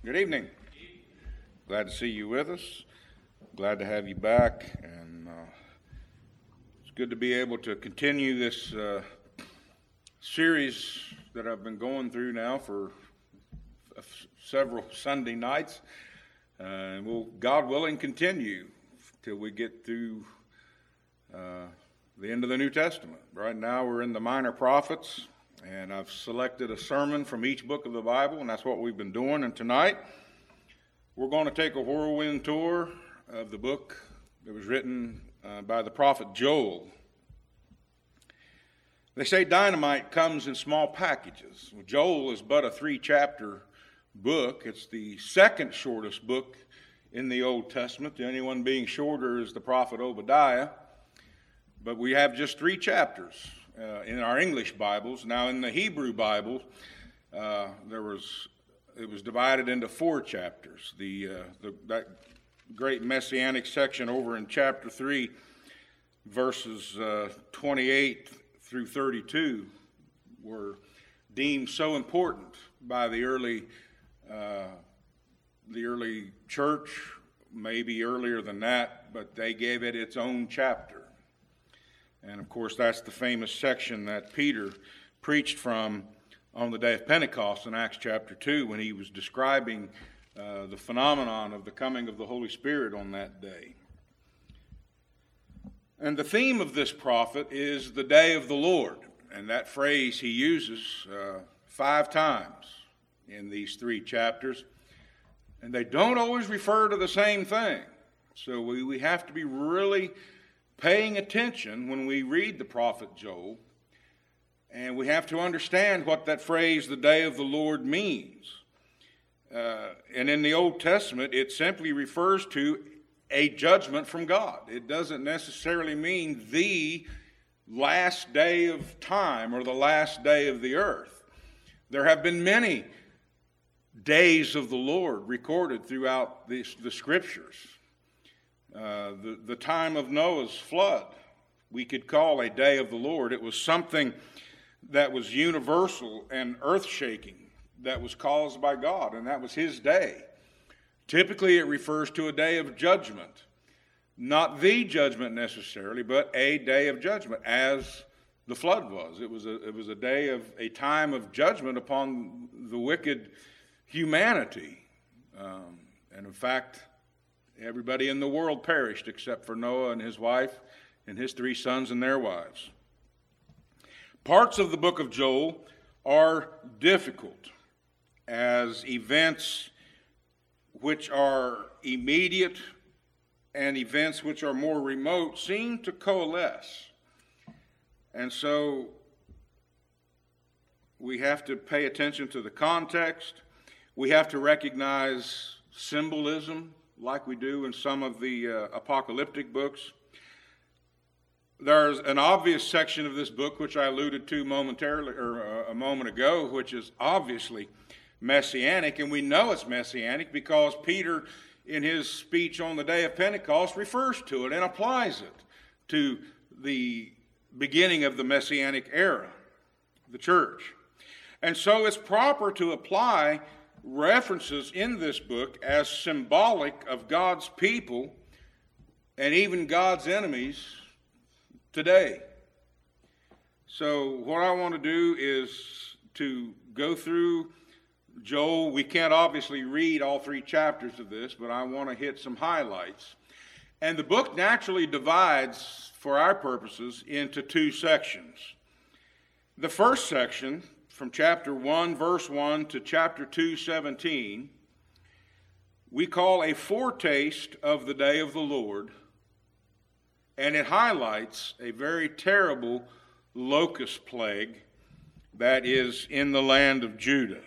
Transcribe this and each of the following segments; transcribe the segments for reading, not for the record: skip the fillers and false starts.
Good evening. Glad to see you with us. Glad to have you back, and it's good to be able to continue this series that I've been going through now for several Sunday nights, and we'll, God willing, continue till we get through the end of the New Testament. Right now we're in the Minor Prophets, and I've selected a sermon from each book of the Bible, and that's what we've been doing. And tonight we're going to take a whirlwind tour of the book that was written by the prophet Joel. They say dynamite comes in small packages. Well, Joel is but a 3-chapter book. It's the second shortest book in the Old Testament. The only one being shorter is the prophet Obadiah. But we have just 3 chapters in our English Bibles. Now, in the Hebrew Bible, it was divided into 4 chapters. That great messianic section over in chapter 3, verses 28 through 32, were deemed so important by the early church, maybe earlier than that, but they gave it its own chapter. And of course, that's the famous section that Peter preached from on the day of Pentecost in Acts chapter 2, when he was describing the phenomenon of the coming of the Holy Spirit on that day. And the theme of this prophet is the day of the Lord. And that phrase he uses 5 times in these 3 chapters. And they don't always refer to the same thing. So we have to be really paying attention when we read the prophet Joel. And we have to understand what that phrase, the day of the Lord, means. And in the Old Testament, it simply refers to a judgment from God. It doesn't necessarily mean the last day of time or the last day of the earth. There have been many days of the Lord recorded throughout the Scriptures. The time of Noah's flood, we could call a day of the Lord. It was something that was universal and earth-shaking, that was caused by God, and that was His day. Typically, it refers to a day of judgment. Not the judgment necessarily, but a day of judgment, as the flood was. It was a time of judgment upon the wicked humanity. And in fact, everybody in the world perished except for Noah and his wife and his 3 sons and their wives. Parts of the book of Joel are difficult, as events which are immediate and events which are more remote seem to coalesce. And so we have to pay attention to the context. We have to recognize symbolism like we do in some of the apocalyptic books. There's an obvious section of this book which I alluded to momentarily, or a moment ago, which is obviously messianic, and we know it's messianic because Peter, in his speech on the day of Pentecost, refers to it and applies it to the beginning of the messianic era, the church. And so it's proper to apply references in this book as symbolic of God's people and even God's enemies today. So what I want to do is to go through Joel. We can't obviously read all 3 chapters of this, but I want to hit some highlights. And the book naturally divides, for our purposes, into 2 sections. The first section, from chapter 1, verse 1 to chapter 2, 17, we call a foretaste of the day of the Lord, and it highlights a very terrible locust plague that is in the land of Judah.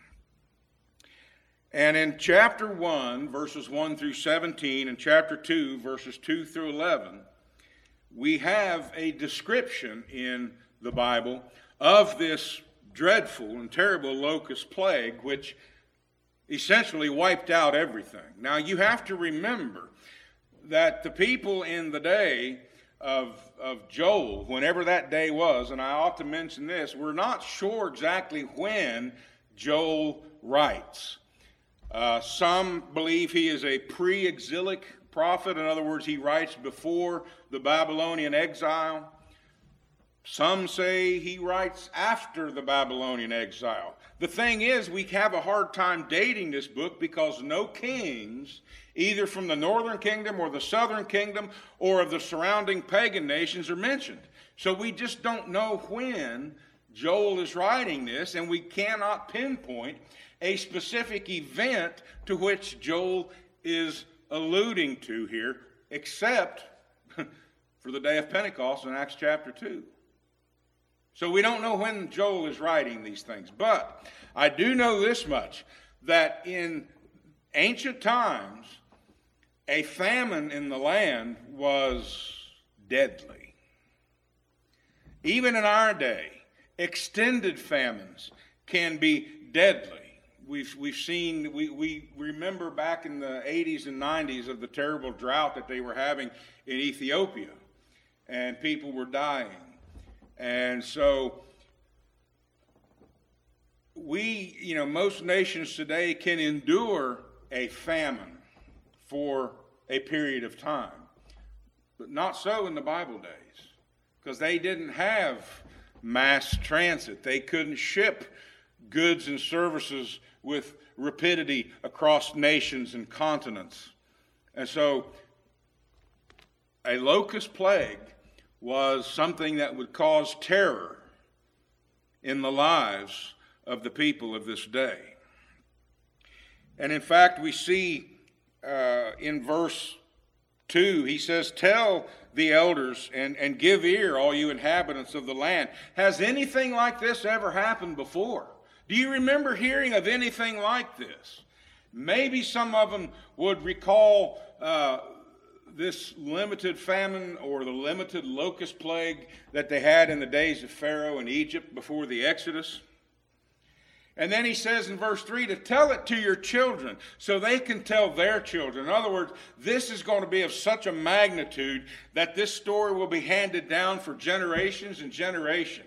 And in chapter 1, verses 1 through 17, and chapter 2, verses 2 through 11, we have a description in the Bible of this dreadful and terrible locust plague, which essentially wiped out everything. Now, you have to remember that the people in the day of Joel, whenever that day was, and I ought to mention this, we're not sure exactly when Joel writes. Some believe he is a pre-exilic prophet. In other words, he writes before the Babylonian exile. Some say he writes after the Babylonian exile. The thing is, we have a hard time dating this book because no kings, either from the northern kingdom or the southern kingdom or of the surrounding pagan nations, are mentioned. So we just don't know when Joel is writing this, and we cannot pinpoint a specific event to which Joel is alluding to here, except for the day of Pentecost in Acts chapter 2. So we don't know when Joel is writing these things. But I do know this much, that in ancient times, a famine in the land was deadly. Even in our day, extended famines can be deadly. We remember back in the 80s and 90s of the terrible drought that they were having in Ethiopia, and people were dying. And so most nations today can endure a famine for a period of time, but not so in the Bible days, because they didn't have mass transit. They couldn't ship goods and services with rapidity across nations and continents. And so a locust plague was something that would cause terror in the lives of the people of this day. And in fact, we see in verse 2, he says, "Tell the elders and give ear, all you inhabitants of the land." Has anything like this ever happened before? Do you remember hearing of anything like this? Maybe some of them would recall this limited famine or the limited locust plague that they had in the days of Pharaoh in Egypt before the Exodus. And then he says in verse 3 to tell it to your children so they can tell their children. In other words, this is going to be of such a magnitude that this story will be handed down for generations and generations.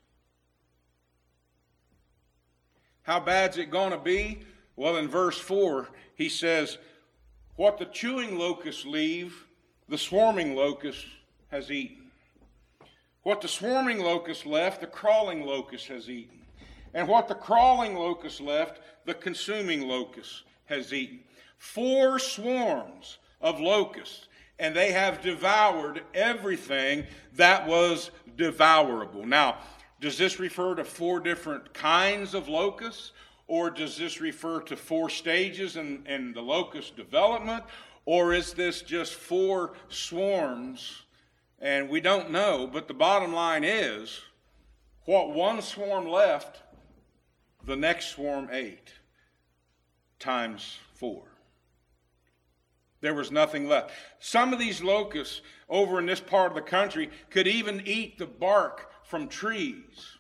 How bad's it going to be? Well, in verse 4, he says, "What the chewing locusts leave, the swarming locust has eaten. What the swarming locust left, the crawling locust has eaten. And what the crawling locust left, the consuming locust has eaten." 4 swarms of locusts, and they have devoured everything that was devourable. Now, does this refer to 4 different kinds of locusts? Or does this refer to 4 stages in the locust development? Or is this just 4 swarms? And we don't know, but the bottom line is, what one swarm left, the next swarm ate, times 4. There was nothing left. Some of these locusts over in this part of the country could even eat the bark from trees.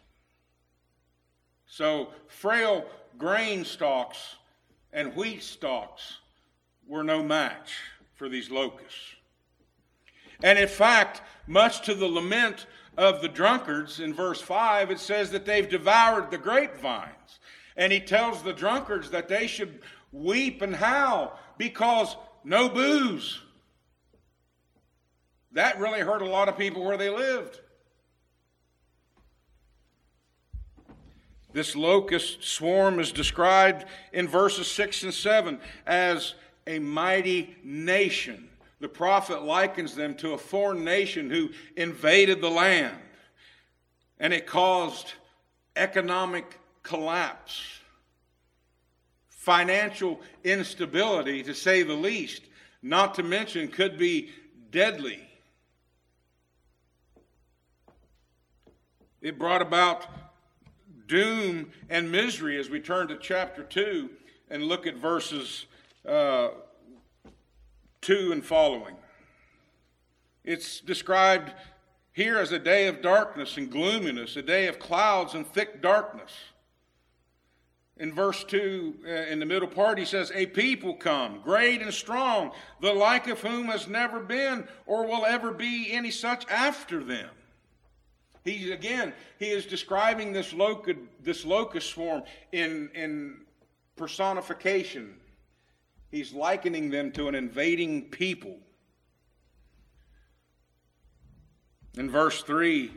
So frail grain stalks and wheat stalks were no match for these locusts. And in fact, much to the lament of the drunkards, in verse 5, it says that they've devoured the grapevines. And he tells the drunkards that they should weep and howl because no booze. That really hurt a lot of people where they lived. This locust swarm is described in verses 6 and 7 as a mighty nation. The prophet likens them to a foreign nation who invaded the land, and it caused economic collapse, financial instability, to say the least, not to mention could be deadly. It brought about doom and misery as we turn to chapter 2 and look at verses 2 and following. It's described here as a day of darkness and gloominess, a day of clouds and thick darkness. In verse 2, in the middle part, he says, "A people come, great and strong, the like of whom has never been or will ever be any such after them." He is describing this locust swarm in personification He's likening them to an invading people. In verse 3,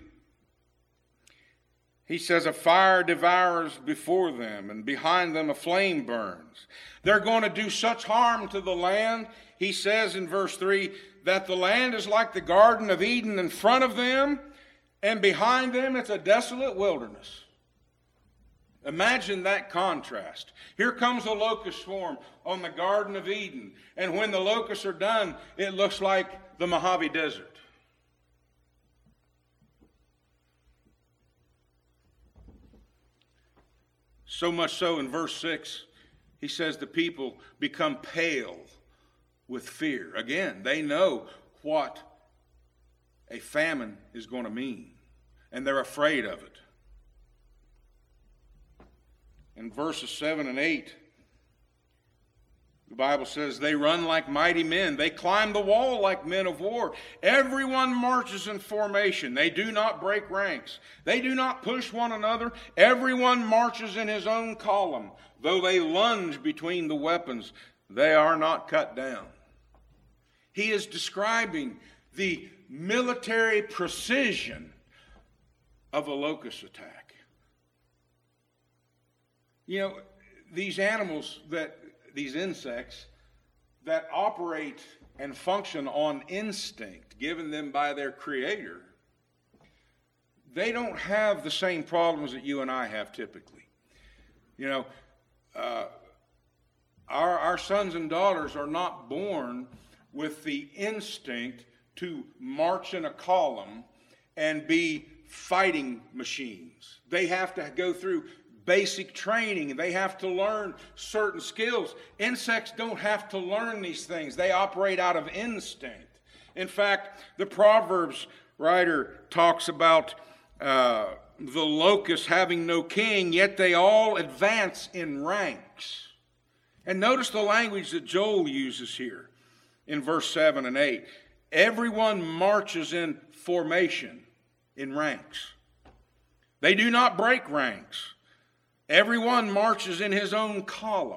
he says, a fire devours before them, and behind them a flame burns. They're going to do such harm to the land, he says in verse 3, that the land is like the Garden of Eden in front of them, and behind them it's a desolate wilderness. Imagine that contrast. Here comes a locust swarm on the Garden of Eden, and when the locusts are done, it looks like the Mojave Desert. So much so in verse 6, he says the people become pale with fear. Again, they know what a famine is going to mean, and they're afraid of it. In verses 7 and 8, the Bible says, they run like mighty men. They climb the wall like men of war. Everyone marches in formation. They do not break ranks. They do not push one another. Everyone marches in his own column. Though they lunge between the weapons, they are not cut down. He is describing the military precision of a locust attack. You know, these animals, these insects that operate and function on instinct given them by their Creator, they don't have the same problems that you and I have typically. You know, our sons and daughters are not born with the instinct to march in a column and be fighting machines. They have to go through basic training. They have to learn certain skills. Insects don't have to learn these things. They operate out of instinct. In fact, the Proverbs writer talks about the locusts having no king, yet they all advance in ranks. And notice the language that Joel uses here in verse 7 and 8. Everyone marches in formation, in ranks. They do not break ranks. Everyone marches in his own column.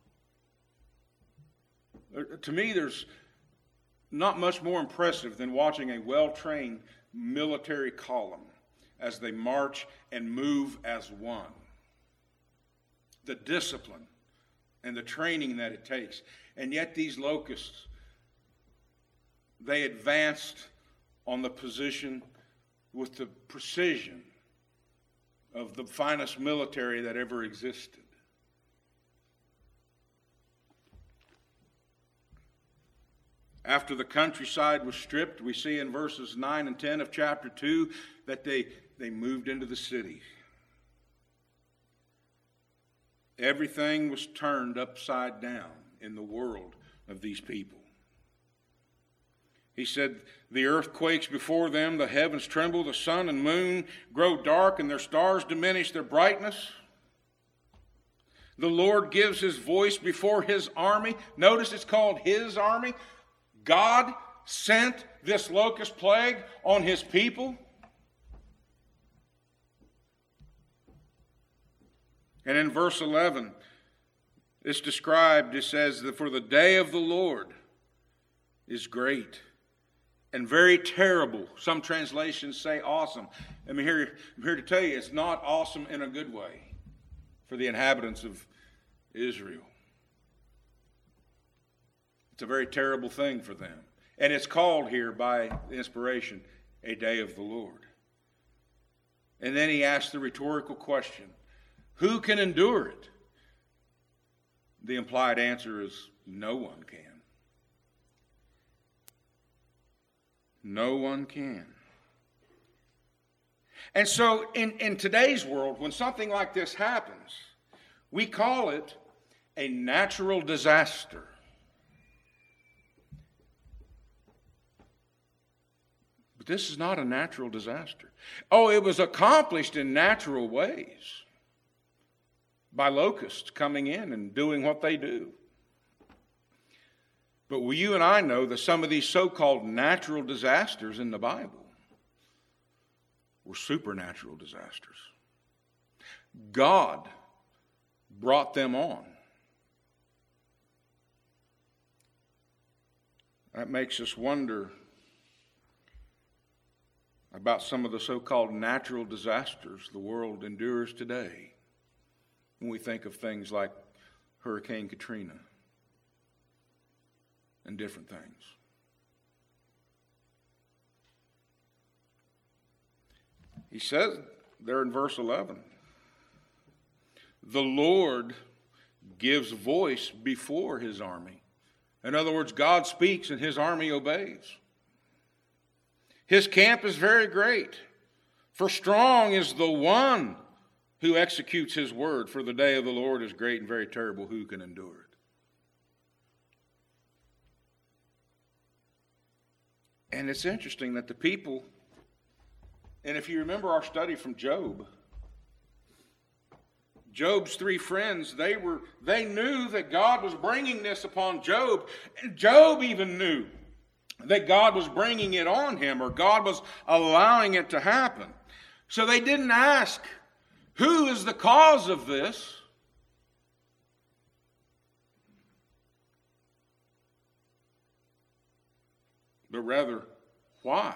To me, there's not much more impressive than watching a well-trained military column as they march and move as one. The discipline and the training that it takes. And yet these locusts, they advanced on the position with the precision of the finest military that ever existed. After the countryside was stripped, we see in verses 9 and 10 of chapter 2 that they moved into the city. Everything was turned upside down in the world of these people. He said, the earth quakes before them, the heavens tremble, the sun and moon grow dark, and their stars diminish their brightness. The Lord gives his voice before his army. Notice it's called his army. God sent this locust plague on his people. And in verse 11, it's described, it says that for the day of the Lord is great and very terrible. Some translations say awesome. I'm here to tell you it's not awesome in a good way for the inhabitants of Israel. It's a very terrible thing for them. And it's called here by inspiration, a day of the Lord. And then he asks the rhetorical question, who can endure it? The implied answer is no one can. No one can. And so in today's world, when something like this happens, we call it a natural disaster. But this is not a natural disaster. Oh, it was accomplished in natural ways by locusts coming in and doing what they do. But you and I know that some of these so-called natural disasters in the Bible were supernatural disasters. God brought them on. That makes us wonder about some of the so-called natural disasters the world endures today when we think of things like Hurricane Katrina and different things. He says there in verse 11, the Lord gives voice before his army. In other words, God speaks and his army obeys. His camp is very great, for strong is the one who executes his word, for the day of the Lord is great and very terrible. Who can endure it? And it's interesting that the people, and if you remember our study from Job, Job's three friends, they knew that God was bringing this upon Job, and Job even knew that God was bringing it on him, or God was allowing it to happen. So they didn't ask, who is the cause of this? But rather, why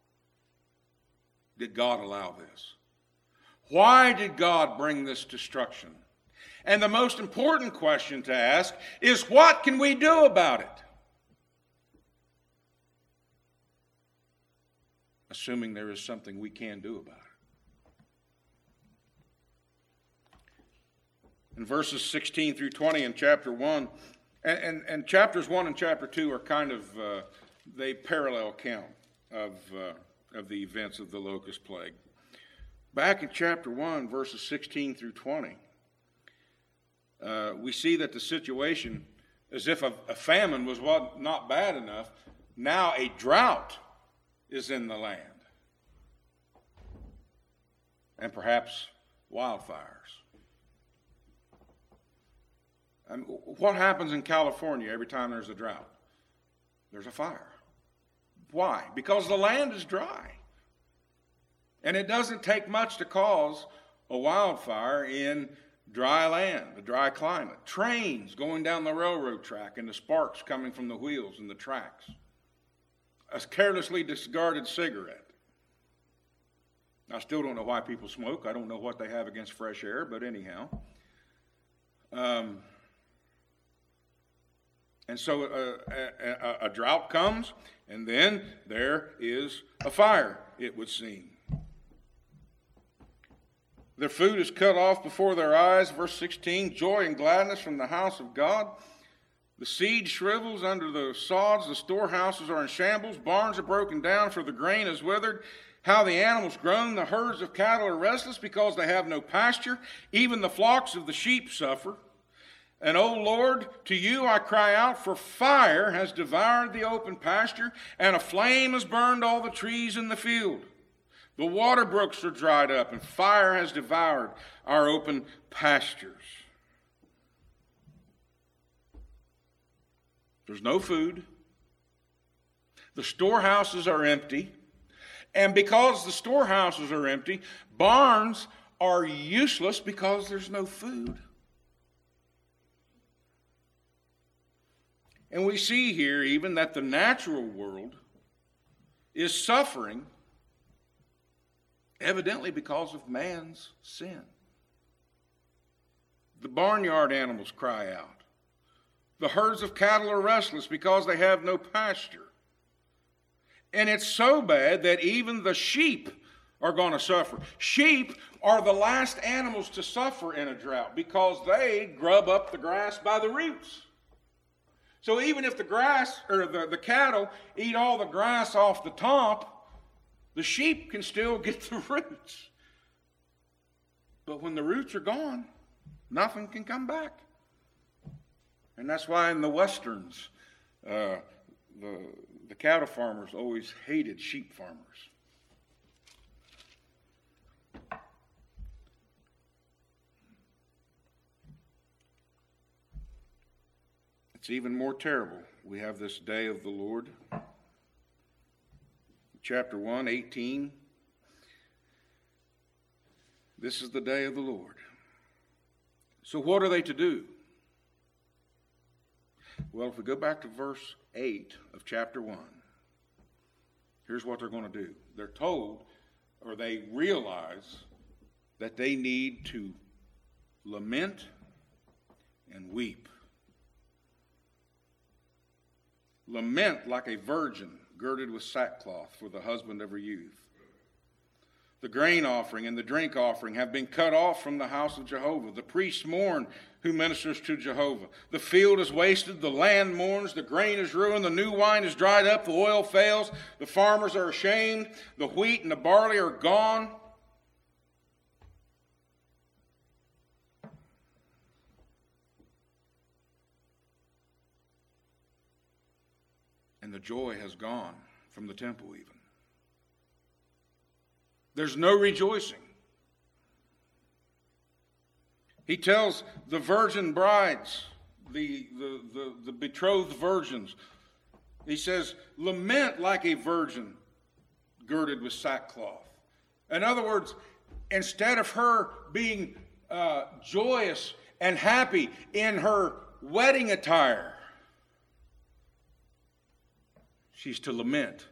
did God allow this? Why did God bring this destruction? And the most important question to ask is, what can we do about it? Assuming there is something we can do about it. In verses 16 through 20 in chapter 1, and chapters 1 and chapter 2 are kind of, they parallel account of the events of the locust plague. Back in chapter 1, verses 16 through 20, we see that the situation, as if a famine was not bad enough, now a drought is in the land. And perhaps wildfires. What happens in California every time there's a drought? There's a fire. Why? Because the land is dry. And it doesn't take much to cause a wildfire in dry land, a dry climate. Trains going down the railroad track and the sparks coming from the wheels and the tracks. A carelessly discarded cigarette. I still don't know why people smoke. I don't know what they have against fresh air, but anyhow. And so a drought comes, and then there is a fire, it would seem. Their food is cut off before their eyes. Verse 16, joy and gladness from the house of God. The seed shrivels under the sods. The storehouses are in shambles. Barns are broken down, for the grain is withered. How the animals groan. The herds of cattle are restless because they have no pasture. Even the flocks of the sheep suffer. And, O Lord, to you I cry out, for fire has devoured the open pasture, and a flame has burned all the trees in the field. The water brooks are dried up, and fire has devoured our open pastures. There's no food. The storehouses are empty. And because the storehouses are empty, barns are useless because there's no food. And we see here even that the natural world is suffering, evidently because of man's sin. The barnyard animals cry out. The herds of cattle are restless because they have no pasture. And it's so bad that even the sheep are going to suffer. Sheep are the last animals to suffer in a drought because they grub up the grass by the roots. So even if the grass or the cattle eat all the grass off the top, the sheep can still get the roots. But when the roots are gone, nothing can come back. And that's why in the westerns, the cattle farmers always hated sheep farmers. It's even more terrible. We have this day of the Lord. Chapter 1, 18. This is the day of the Lord. So what are they to do? Well, if we go back to verse 8 of chapter 1, here's what they're going to do. They're told, or they realize, that they need to lament and weep. Lament like a virgin girded with sackcloth for the husband of her youth. The grain offering and the drink offering have been cut off from the house of Jehovah. The priests mourn who ministers to Jehovah. The field is wasted, the land mourns, the grain is ruined, the new wine is dried up, the oil fails, the farmers are ashamed, the wheat and the barley are gone. And the joy has gone from the temple even. There's no rejoicing. He tells the virgin brides, the betrothed virgins, he says, lament like a virgin girded with sackcloth. In other words, instead of her being joyous and happy in her wedding attire, she's to lament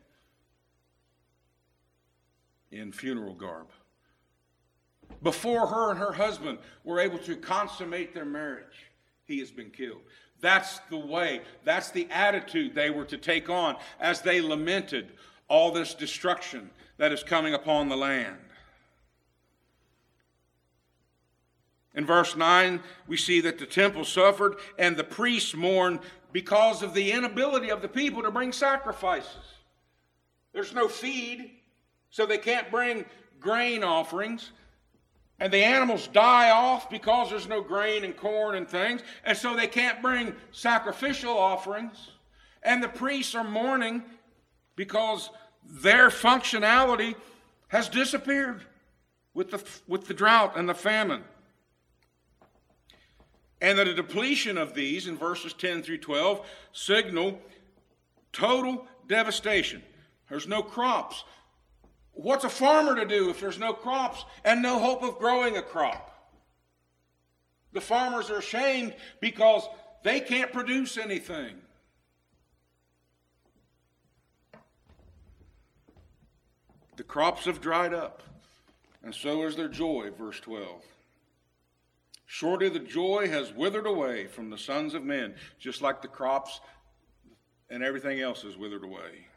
in funeral garb. Before her and her husband were able to consummate their marriage, he has been killed. That's the way, that's the attitude they were to take on as they lamented all this destruction that is coming upon the land. In verse 9, we see that the temple suffered and the priests mourned because of the inability of the people to bring sacrifices. There's no feed, so they can't bring grain offerings. And the animals die off because there's no grain and corn and things. And so they can't bring sacrificial offerings. And the priests are mourning because their functionality has disappeared with the drought and the famine. And that a depletion of these in verses 10 through 12 signal total devastation. There's no crops. What's a farmer to do if there's no crops and no hope of growing a crop? The farmers are ashamed because they can't produce anything. The crops have dried up, and so is their joy, verse 12. Surely the joy has withered away from the sons of men, just like the crops and everything else has withered away.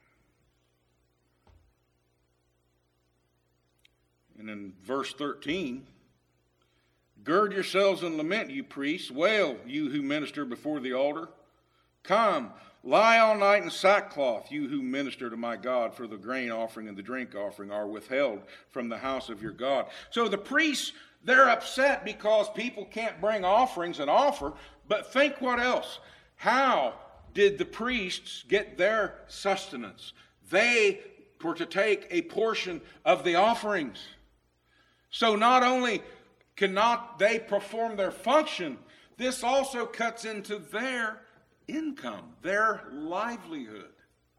And in verse 13, gird yourselves and lament, you priests. Wail, you who minister before the altar. Come, lie all night in sackcloth, you who minister to my God, for the grain offering and the drink offering are withheld from the house of your God. So the priests, they're upset because people can't bring offerings and offer. But think what else. How did the priests get their sustenance? They were to take a portion of the offerings. So not only cannot they perform their function, this also cuts into their income, their livelihood.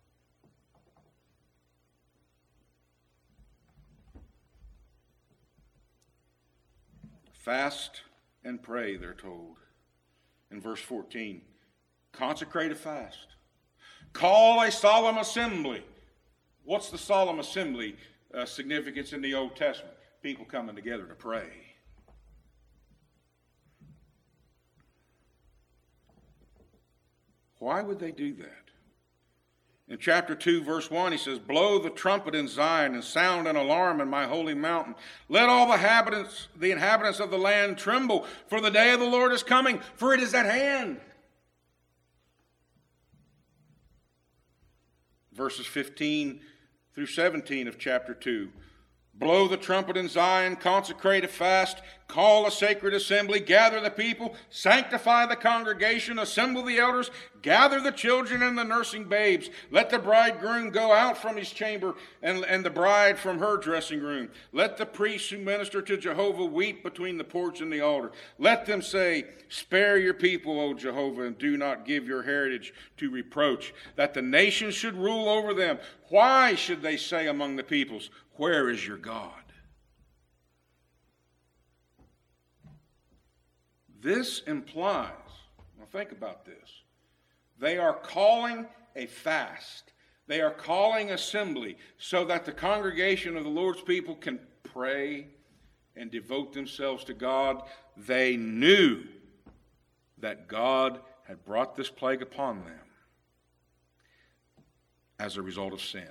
Fast and pray, they're told. In verse 14, consecrate a fast. Call a solemn assembly. What's the solemn assembly significance in the Old Testament? People coming together to pray. Why would they do that? In chapter 2, verse 1, he says, blow the trumpet in Zion and sound an alarm in my holy mountain. Let all the inhabitants of the land tremble, for the day of the Lord is coming, for it is at hand. Verses 15 through 17 of chapter 2. Blow the trumpet in Zion, consecrate a fast, call a sacred assembly, gather the people, sanctify the congregation, assemble the elders, gather the children and the nursing babes. Let the bridegroom go out from his chamber and the bride from her dressing room. Let the priests who minister to Jehovah weep between the porch and the altar. Let them say, spare your people, O Jehovah, and do not give your heritage to reproach, that the nations should rule over them. Why should they say among the peoples, where is your God? This implies, now think about this, They are calling a fast. They are calling assembly so that the congregation of the Lord's people can pray and devote themselves to God. They knew that God had brought this plague upon them as a result of sin.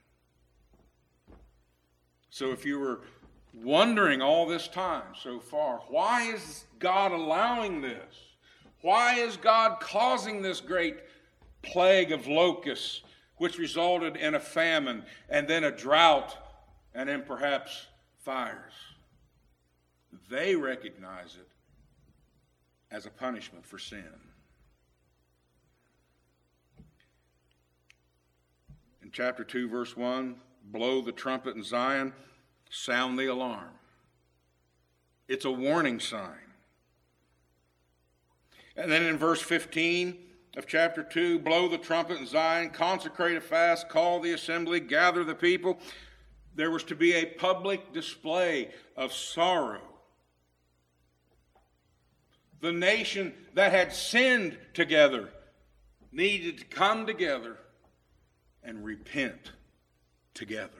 So if you were wondering all this time so far, why is God allowing this? Why is God causing this great plague of locusts, which resulted in a famine and then a drought and then perhaps fires? They recognize it as a punishment for sin. In chapter 2, verse 1, blow the trumpet in Zion, sound the alarm. It's a warning sign. And then in verse 15 of chapter 2, blow the trumpet in Zion, consecrate a fast, call the assembly, gather the people. There was to be a public display of sorrow. The nation that had sinned together needed to come together and repent together.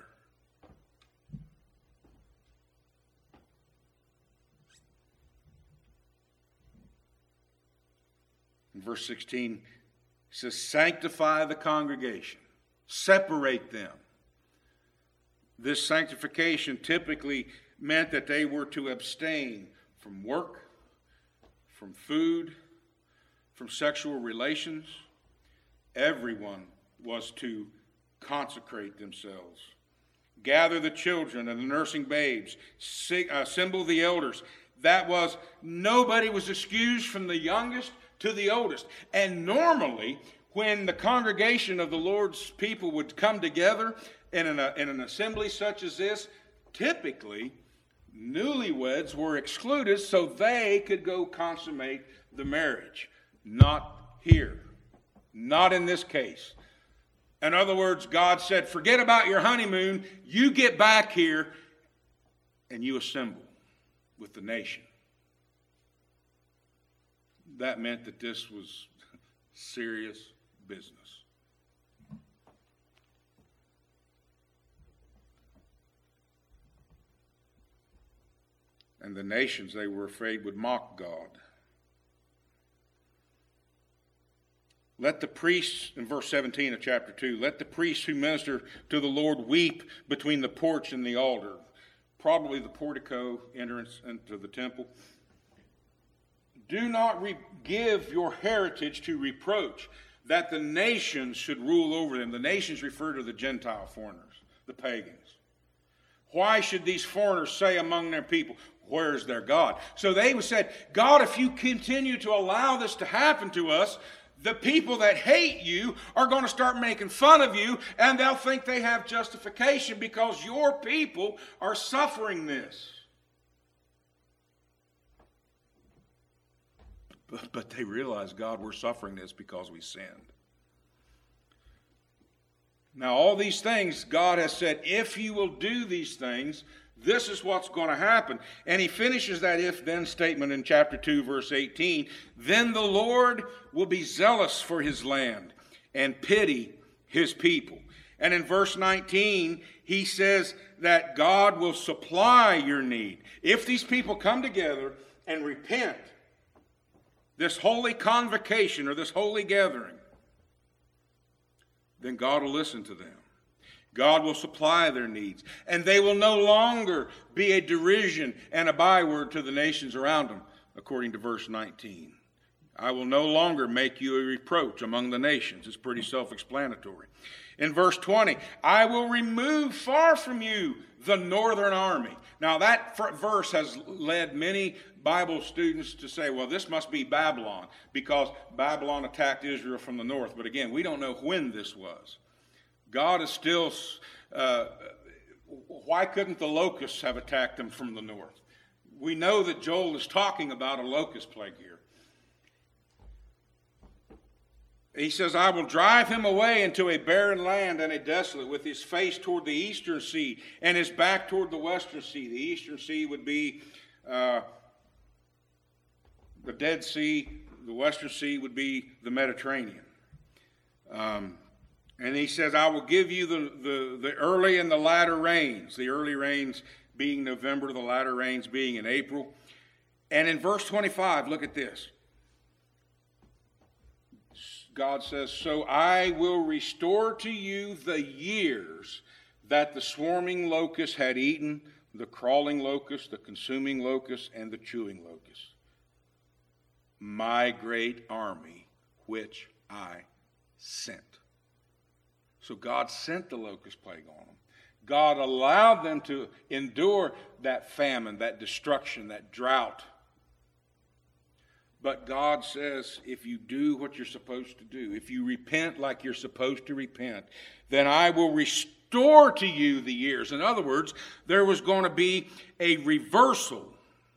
In verse 16, he says, sanctify the congregation, separate them. This sanctification typically meant that they were to abstain from work, from food, from sexual relations. Everyone was to consecrate themselves. Gather the children and the nursing babes. Assemble the elders. That was, nobody was excused from the youngest to the oldest. And normally, when the congregation of the Lord's people would come together in an assembly such as this, typically, newlyweds were excluded so they could go consummate the marriage. Not here. Not in this case. In other words, God said, forget about your honeymoon. You get back here and you assemble with the nation. That meant that this was serious business. And the nations, they were afraid, would mock God. Let the priests, in verse 17 of chapter 2, let the priests who minister to the Lord weep between the porch and the altar, probably the portico entrance into the temple. Do not give your heritage to reproach, that the nations should rule over them. The nations refer to the Gentile foreigners, the pagans. Why should these foreigners say among their people, where's their God? So they said, God, if you continue to allow this to happen to us, the people that hate you are going to start making fun of you, and they'll think they have justification because your people are suffering this. But they realize, God, we're suffering this because we sinned. Now, all these things, God has said, if you will do these things, this is what's going to happen. And he finishes that if-then statement in chapter 2, verse 18. Then the Lord will be zealous for his land and pity his people. And in verse 19, he says that God will supply your need. If these people come together and repent, this holy convocation or this holy gathering, then God will listen to them. God will supply their needs. And they will no longer be a derision and a byword to the nations around them, according to verse 19. I will no longer make you a reproach among the nations. It's pretty self-explanatory. In verse 20, I will remove far from you the northern army. Now that verse has led many Bible students to say, well, this must be Babylon, because Babylon attacked Israel from the north. But again, we don't know when this was. God is still, why couldn't the locusts have attacked them from the north? We know that Joel is talking about a locust plague here. He says, I will drive him away into a barren land and a desolate, with his face toward the eastern sea and his back toward the western sea. The eastern sea would be the Dead Sea. The western sea would be the Mediterranean. And he says, I will give you the early and the latter rains. The early rains being November, the latter rains being in April. And in verse 25, look at this. God says, so I will restore to you the years that the swarming locust had eaten, the crawling locust, the consuming locust, and the chewing locust. My great army, which I sent. So God sent the locust plague on them. God allowed them to endure that famine, that destruction, that drought. But God says, if you do what you're supposed to do, if you repent like you're supposed to repent, then I will restore to you the years. In other words, there was going to be a reversal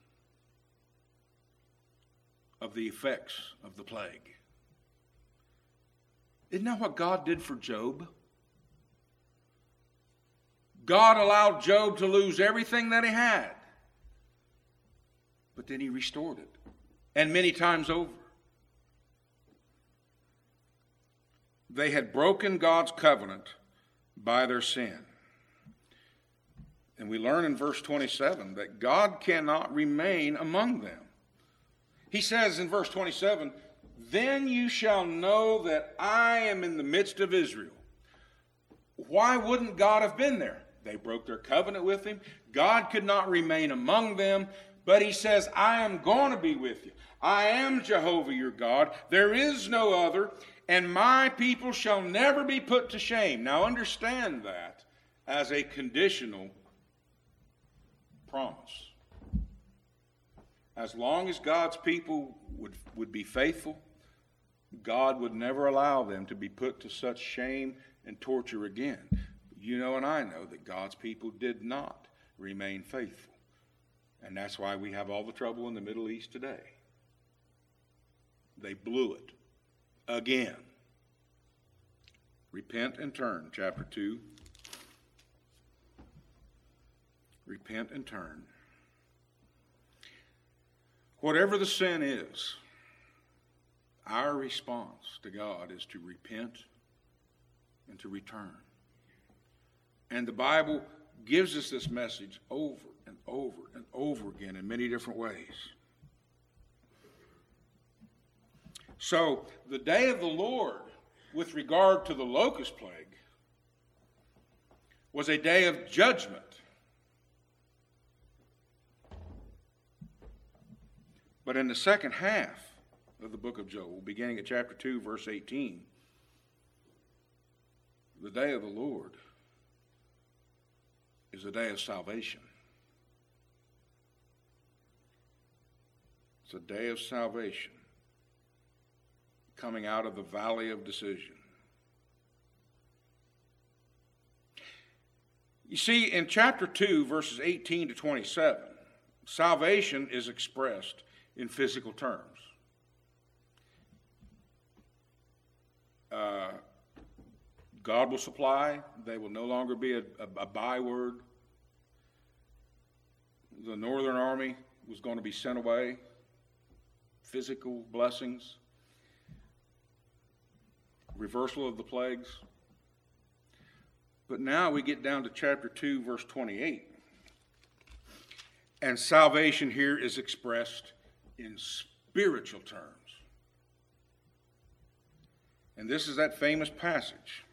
of the effects of the plague. Isn't that what God did for Job? God allowed Job to lose everything that he had, but then he restored it. And many times over. They had broken God's covenant by their sin. And we learn in verse 27 that God cannot remain among them. He says in verse 27, then you shall know that I am in the midst of Israel. Why wouldn't God have been there? They broke their covenant with him. God could not remain among them. But he says, I am going to be with you. I am Jehovah your God. There is no other, and my people shall never be put to shame. Now understand that as a conditional promise. As long as God's people would be faithful, God would never allow them to be put to such shame and torture again. You know and I know that God's people did not remain faithful. And that's why we have all the trouble in the Middle East today. They blew it again. Repent and turn, chapter 2. Repent and turn. Whatever the sin is, our response to God is to repent and to return. And the Bible gives us this message over and over and over again in many different ways. So, the day of the Lord, with regard to the locust plague, was a day of judgment. But in the second half of the book of Joel, beginning at chapter 2, verse 18, the day of the Lord is a day of salvation. It's a day of salvation coming out of the valley of decision. You see, in chapter 2, verses 18 to 27, salvation is expressed in physical terms. God will supply. They will no longer be a byword. The northern army was going to be sent away. Physical blessings. Reversal of the plagues. But now we get down to chapter 2, verse 28. And salvation here is expressed in spiritual terms. And this is that famous passage.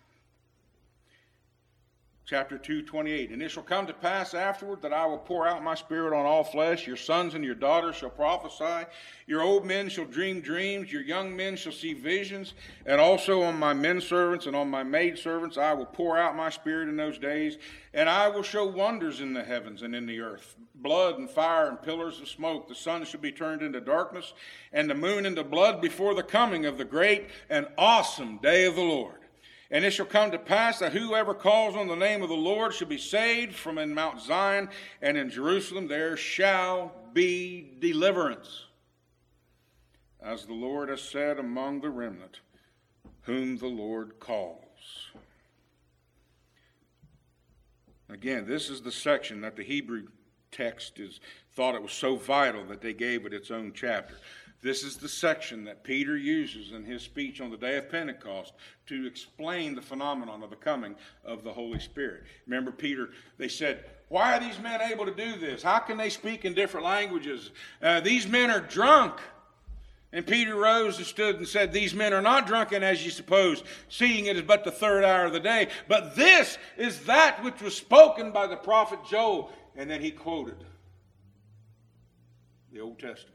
Chapter 2, 28. And it shall come to pass afterward that I will pour out my spirit on all flesh. Your sons and your daughters shall prophesy. Your old men shall dream dreams. Your young men shall see visions. And also on my men servants and on my maid servants I will pour out my spirit in those days. And I will show wonders in the heavens and in the earth. Blood and fire and pillars of smoke. The sun shall be turned into darkness and the moon into blood before the coming of the great and awesome day of the Lord. And it shall come to pass that whoever calls on the name of the Lord shall be saved. From in Mount Zion and in Jerusalem there shall be deliverance, as the Lord has said, among the remnant whom the Lord calls. Again, this is the section that the Hebrew text thought it was so vital that they gave it its own chapter. This is the section that Peter uses in his speech on the day of Pentecost to explain the phenomenon of the coming of the Holy Spirit. Remember, Peter, they said, why are these men able to do this? How can they speak in different languages? These men are drunk. And Peter rose and stood and said, these men are not drunken as ye suppose, seeing it is but the third hour of the day. But this is that which was spoken by the prophet Joel. And then he quoted the Old Testament.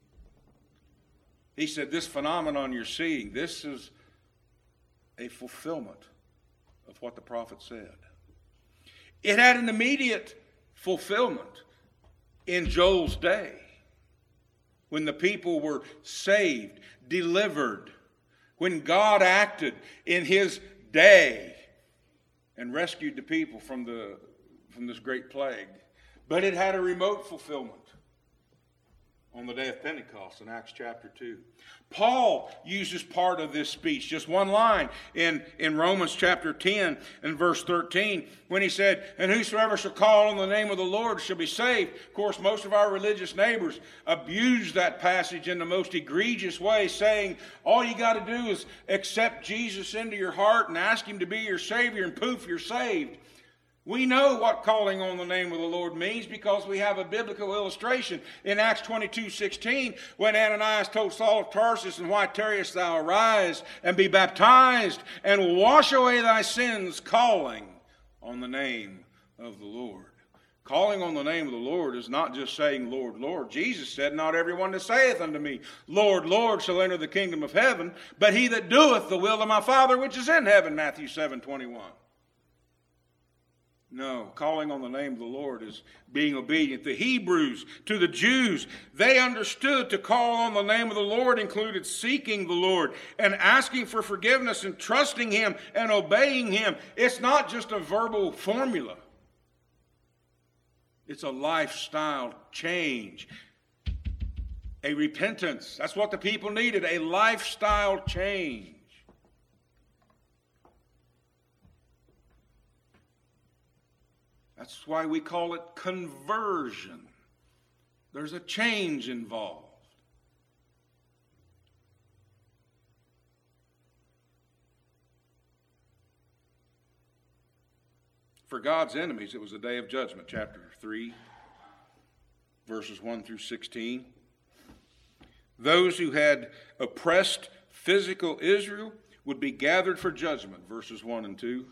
He said, this phenomenon you're seeing, this is a fulfillment of what the prophet said. It had an immediate fulfillment in Joel's day, when the people were saved, delivered, when God acted in his day and rescued the people from this great plague. But it had a remote fulfillment on the day of Pentecost in Acts chapter 2. Paul uses part of this speech, just one line, in Romans chapter 10 and verse 13, when he said, and whosoever shall call on the name of the Lord shall be saved. Of course, most of our religious neighbors abuse that passage in the most egregious way, saying, all you got to do is accept Jesus into your heart and ask him to be your Savior, and poof, you're saved. We know what calling on the name of the Lord means because we have a biblical illustration in Acts 22:16 when Ananias told Saul of Tarsus, and why tarriest thou? Arise and be baptized and wash away thy sins, calling on the name of the Lord. Calling on the name of the Lord is not just saying, Lord, Lord. Jesus said, not everyone that saith unto me, Lord, Lord, shall enter the kingdom of heaven, but he that doeth the will of my Father which is in heaven, Matthew 7:21. No, calling on the name of the Lord is being obedient. The Hebrews, to the Jews, they understood to call on the name of the Lord included seeking the Lord and asking for forgiveness and trusting him and obeying him. It's not just a verbal formula. It's a lifestyle change, a repentance. That's what the people needed, a lifestyle change. That's why we call it conversion. There's a change involved. For God's enemies, it was a day of judgment, chapter 3, verses 1 through 16. Those who had oppressed physical Israel would be gathered for judgment, verses 1 and 2.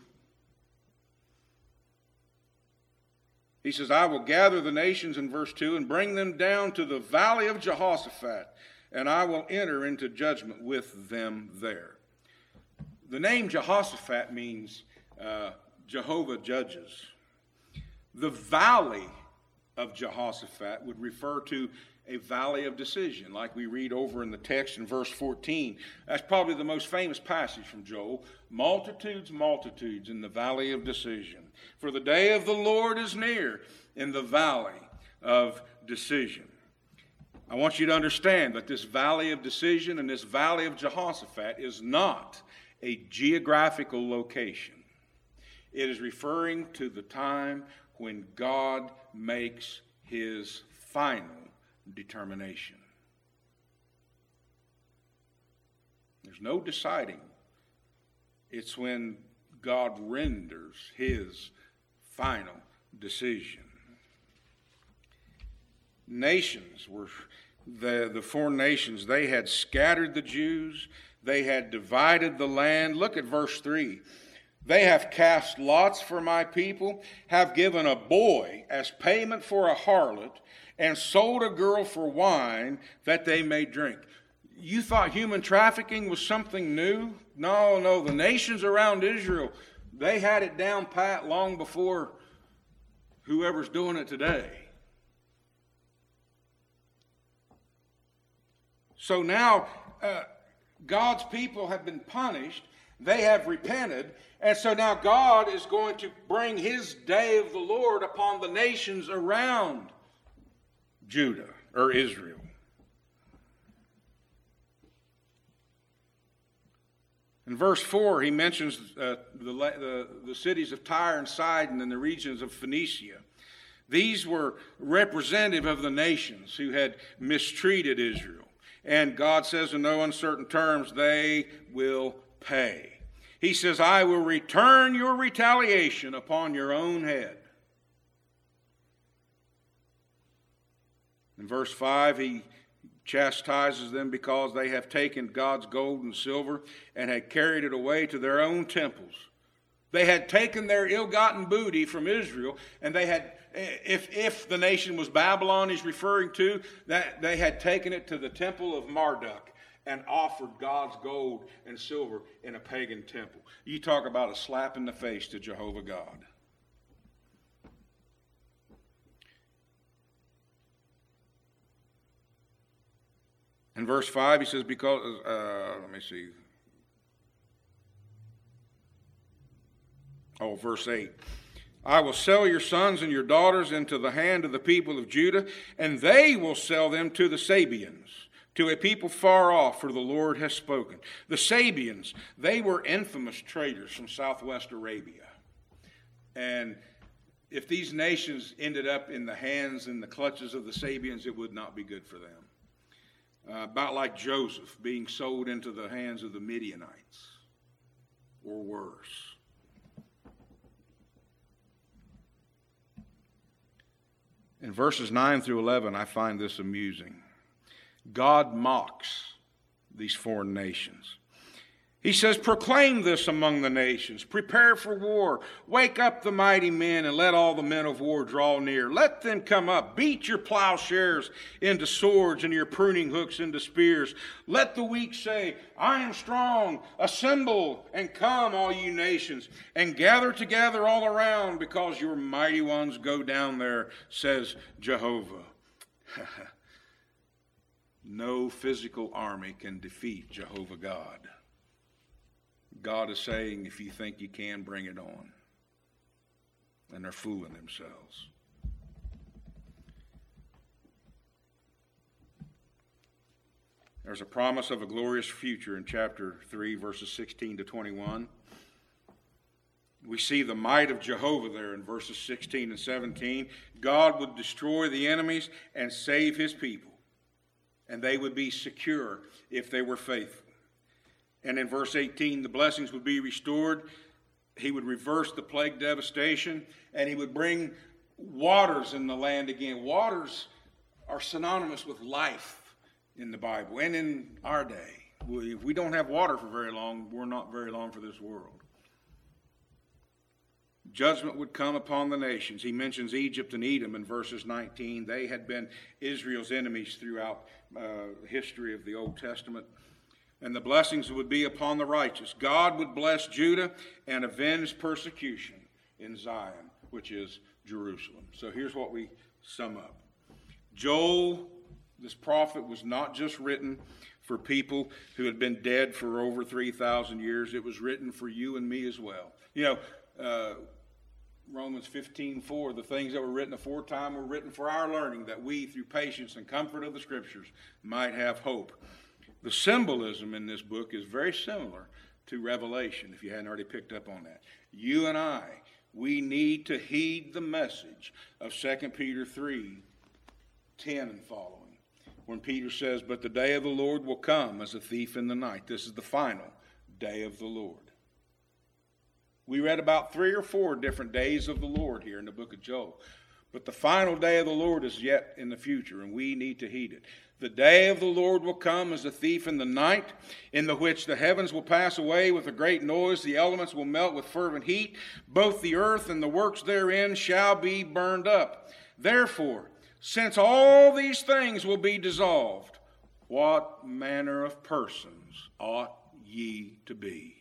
He says, I will gather the nations in verse 2 and bring them down to the valley of Jehoshaphat, and I will enter into judgment with them there. The name Jehoshaphat means Jehovah judges. The valley of Jehoshaphat would refer to a valley of decision, like we read over in the text in verse 14. That's probably the most famous passage from Joel. Multitudes, multitudes in the valley of decision. For the day of the Lord is near in the valley of decision. I want you to understand that this valley of decision and this valley of Jehoshaphat is not a geographical location. It is referring to the time when God makes his final determination. There's no deciding. It's when God renders his final decision. Nations were, the foreign nations, they had scattered the Jews. They had divided the land. Look at verse 3. They have cast lots for my people, have given a boy as payment for a harlot, and sold a girl for wine that they may drink. You thought human trafficking was something new? No. The nations around Israel, they had it down pat long before whoever's doing it today. So now God's people have been punished. They have repented. And so now God is going to bring his day of the Lord upon the nations around Judah or Israel. In verse 4, he mentions the cities of Tyre and Sidon and the regions of Phoenicia. These were representative of the nations who had mistreated Israel. And God says in no uncertain terms, they will pay. He says, I will return your retaliation upon your own head. In verse 5, he chastises them because they have taken God's gold and silver and had carried it away to their own temples. They had taken their ill-gotten booty from Israel, and they had, if the nation was Babylon he's referring to, that they had taken it to the temple of Marduk and offered God's gold and silver in a pagan temple. You talk about a slap in the face to Jehovah God. In verse 5, he says, because, let me see. Oh, verse 8. I will sell your sons and your daughters into the hand of the people of Judah, and they will sell them to the Sabeans, to a people far off, for the Lord has spoken. The Sabeans, they were infamous traders from southwest Arabia. And if these nations ended up in the hands and the clutches of the Sabeans, it would not be good for them. About like Joseph being sold into the hands of the Midianites, or worse. In verses 9 through 11, I find this amusing. God mocks these foreign nations. He says, proclaim this among the nations. Prepare for war. Wake up the mighty men and let all the men of war draw near. Let them come up. Beat your plowshares into swords and your pruning hooks into spears. Let the weak say, I am strong. Assemble and come, all you nations, and gather together all around, because your mighty ones go down there, says Jehovah. No physical army can defeat Jehovah God. God is saying, if you think you can, bring it on. And they're fooling themselves. There's a promise of a glorious future in chapter 3, verses 16 to 21. We see the might of Jehovah there in verses 16 and 17. God would destroy the enemies and save his people. And they would be secure if they were faithful. And in verse 18, the blessings would be restored. He would reverse the plague devastation, and he would bring waters in the land again. Waters are synonymous with life in the Bible and in our day. If we don't have water for very long, we're not very long for this world. Judgment would come upon the nations. He mentions Egypt and Edom in verses 19. They had been Israel's enemies throughout history of the Old Testament. And the blessings would be upon the righteous. God would bless Judah and avenge persecution in Zion, which is Jerusalem. So here's what we sum up. Joel, this prophet, was not just written for people who had been dead for over 3,000 years. It was written for you and me as well. You know, Romans 15:4, the things that were written aforetime were written for our learning, that we, through patience and comfort of the Scriptures, might have hope. The symbolism in this book is very similar to Revelation, if you hadn't already picked up on that. You and I, we need to heed the message of 2 Peter 3:10 and following, when Peter says, but the day of the Lord will come as a thief in the night. This is the final day of the Lord. We read about 3 or 4 different days of the Lord here in the book of Joel. But the final day of the Lord is yet in the future, and we need to heed it. The day of the Lord will come as a thief in the night, in the which the heavens will pass away with a great noise, the elements will melt with fervent heat, both the earth and the works therein shall be burned up. Therefore, since all these things will be dissolved, what manner of persons ought ye to be?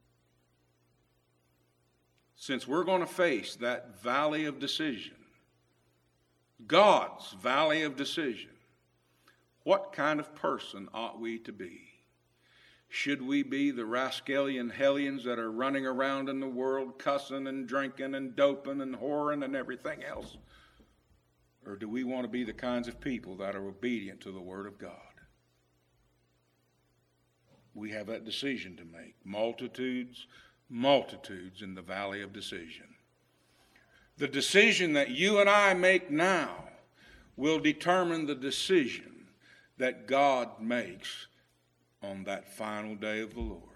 Since we're going to face that valley of decision, God's valley of decision, what kind of person ought we to be? Should we be the rascallion hellions that are running around in the world cussing and drinking and doping and whoring and everything else? Or do we want to be the kinds of people that are obedient to the Word of God? We have that decision to make. Multitudes in the valley of decision. The decision that you and I make now will determine the decision that God makes on that final day of the Lord.